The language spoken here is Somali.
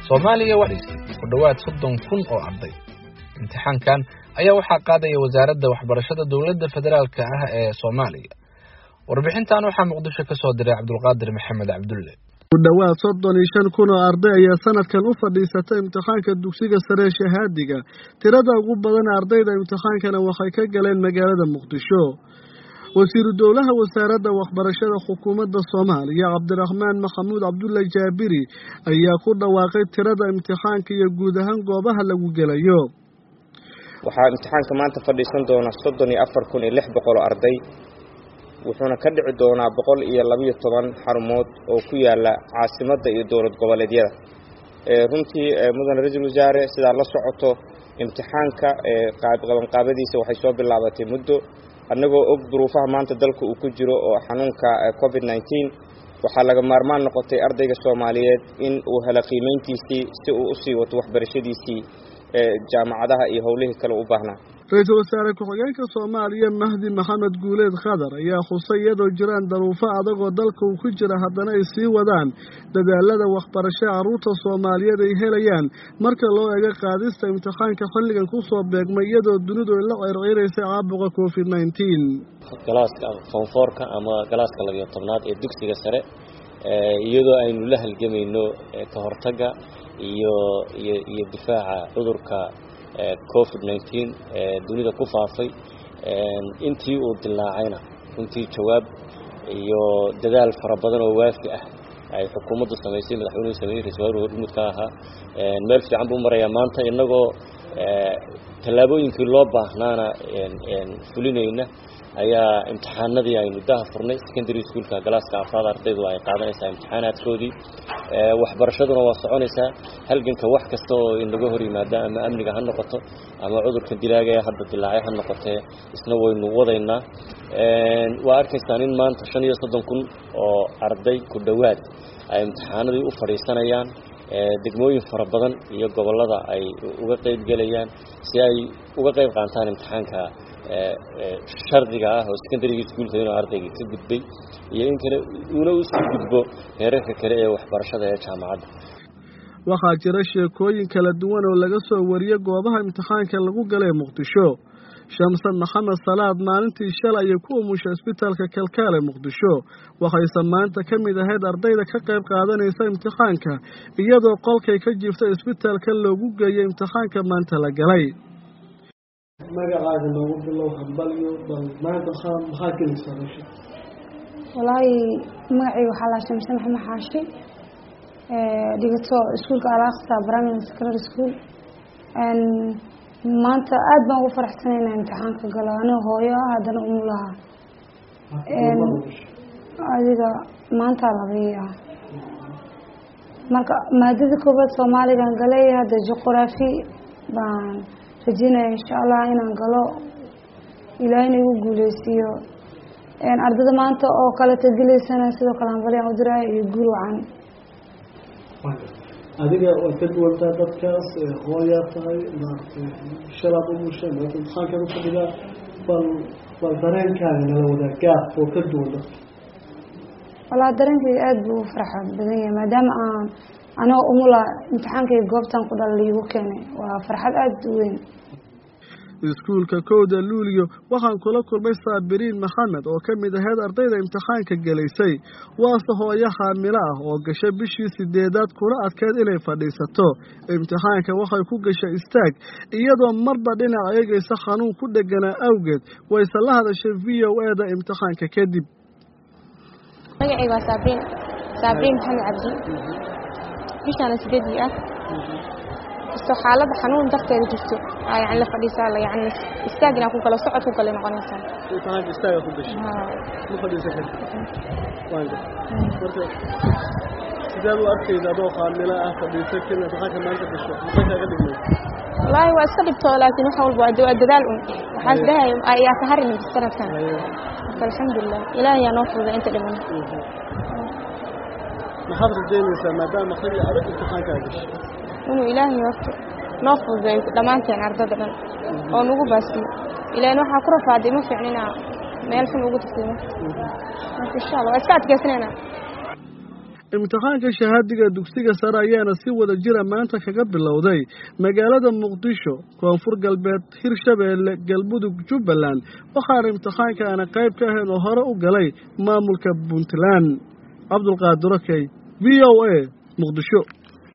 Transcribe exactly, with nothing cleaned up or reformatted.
Soomaaliya waxay ku dhawaad soddon kun oo arday. Imtixaankan ayaa waxaa qaadaya wasaaradda waxbarashada dawladda federaalka ah ee Soomaaliya. Warbixintan waxaa Muqdisho ka soo diray Cabdulqaadir Maxamed Cabdulle. Ku dhawaad soddon iyo shan kun oo arday ayaa sanadkan u fadhiisatay imtixaanka dugsiga sare ee shahaadiga. Tirada ugu badan ardayda imtixaankana waxay ka galeen magaalada Muqdisho. wasiiru dawlaha wasaaradda waxbarashada xukuumadda Soomaaliya Cabdiraxmaan Maxamuud Cabdulle Jaabiri ayaa ku dhawaaqay tirada imtixaanka iyo guud ahaan goobaha lagu gelayo. waxaa imtixaanka maanta fadhiisan doona soddon iyo afar kun iyo lix boqol oo arday wuxuuna ka dhici doonaa boqol iyo laba iyo toban xarumood oo ku yaala caasimadda iyo dowlad goboleedyada. ee runtii mudan ra'iisul wasaare sida la socoto imtixaanka ee qaab qaban qaabadiisa waxay soo bilaabatay muddo annagoo og duruufaha maanta dalka uu ku jiro oo xanuunka covid nineteen waxaa laga maarmaan noqotay ardayga Soomaaliyeed in uu helo qiimeyntiisii si uu u sii wato waxbarashadiisii ee jaamacadaha iyo howlihii kale u baahnaa. Ra'iisul Wasaare Ku-xigeenka Soomaaliya Mahdi Maxamed Guuleed Khadar ayaa xusay iyadoo jiraan daruufo adag oo dalka uu ku jira haddana ay sii wadaan dadaalada waxbarasho carruurta Soomaaliyeed ay helayaan marka loo eego qaadista imtixaanka xilligan ku soo beegmay iyadoo dunidu ay la circiiraysay caabuqa covid nineteen. galaaska foonfoorka ama galaaska labiyo tobnaad ee dugsiga sare ee iyadoo aynu la halgamayno ka hortagga iyo iyo iyo difaaca cudurka covid nineteen ee dunida ku faafay intii uu dilaacayna runtii jawaab iyo dadaal fara badan oo waafi ah ay xukuumaddu sameysay madaxweynuhu sameeyay ra'iisul wasaare hormuudka ahaa meel fiican buu marayaa maanta inagoo tallaabooyinkii loo baahnaana fulinayna ayaa imtixaanadii aynu daha furnay secondary schoolka galaaska afraad ardaydu ay qaadanaysaa imtixaanaadkoodii waxbarashaduna waa soconaysaa halganka wax kasta oo inaga hor yimaada ama amniga ha noqoto ama cudurka dilaaga ee hadda dilaacay ha noqotee isna waynu wadaynaa waa arkaysaan in maanta shan iyo soddon kun oo arday ku dhawaad ay imtixaanadii u fadhiisanayaan degmooyin fara badan iyo gobolada ay uga qayb galayaan si ay uga qayb qaataan imtixaanka shardiga ah oo secondary schoolka inuu ardayga ka gudbay iyo in kale uu u sii gudbo heerarka kale ee waxbarashada ee jaamacadda. waxaa jira sheekooyin kala duwan oo laga soo wariyay goobaha imtixaanka lagu galay Muqdisho. Shamsan Maxamed Salaad maalintii shalay ay ku umushay isbitaalka Kalkaale Muqdisho waxay maanta ka mid ahayd ardayda ka qayb qaadanaysa imtixaanka iyadoo qolkay ka jirtay isbitaalka loogu geeyay imtixaanka maanta la galay. magacaaga noogu bilow hambaliyo bal maanta maxaa kelisaa meesha? wallaahi magacayga waxaa la Shamsan Maxamed Xaashi ee dhigato iskuulka Al-Aqsa Primary Secondary School and maanta aad baan ugu faraxsanaynaa imtixaanka galo anoo hooyo ah haddana umulaha adiga maanta labiya marka maadada koobaad Soomaaligan galay hadda juqraafi baan rajinaya insha Allah inaan galo ilaahayna igu guuleysiyo een ardayda maanta oo kala tagaleysana sidoo kale aan bariyan u diray iyo guul wacan. adiga oo ka duwanta dadkaas hooyo tahay maartay shalad u mushay marka imtixaanka ku fadhiya bal bal dareenkaaga nala wadaagaa oo ka duwan. wala dareenkayga aad buu farxad badan yahay maadaama aan anoo umula imtixaankay goobtan ku dhalay igu keenay waa farxad aad u weyn. iskuulka kooda Luuliyo waxaan kula kulmay Saabiriin Maxamed oo ka mid ahayd ardayda imtixaanka galaysay waa hooyo xaamil ah oo gashay bishii sideedaad kuna adkeed inay fadhiisato imtixaanka waxay ku gashay istaag iyadoo marba dhinac ayagaysa xanuun ku dhaganaa awgeed way la hadashay V O A da imtixaanka kadib. magacayga waa Saabiriin Saabiriin Maxamed Cabdi bishaan sideedii ah soo xaalada xanuun darteeda jirto ay aan la fadhiisaa la yaani istaagina ku kala socod ku kala noqonaysa imtixaanka istaaga ku gashay ma fadhiisan kartid waayo marka sidee loo arkayda adoo qaamila ah fadhiisan kina imtixaanka maanta gasho maxay kaga dhigmay? wallaahi waa iska dhibto laakiin waxa walba waa dadaal un waxaan dhahay ayaa ka harin sanadkan alxamdulillah ilaahay yaa noo fududay inta dhiman. maxaad rajaynaysaa maadaama xilli adag imtixaanka gashay inuu ilaahay waqti noo fududay dhamaanteen ardayda dhan oo nagu baasiyo ilaahay waxa ku rafaaday ma fiicnina meel xun ugu tagtay insha Allah waa iska adkaysanayna. imtixaanka shahaadiga dugsiga sare ayaana si wada jira maanta kaga bilowday magaalada muqdisho koonfur galbeed hirshabeelle galmudug jubbaland waxaana imtixaanka aana qayb ka ahayn oo hore u galay maamulka puntland cabdulqaadir okey v o a muqdisho.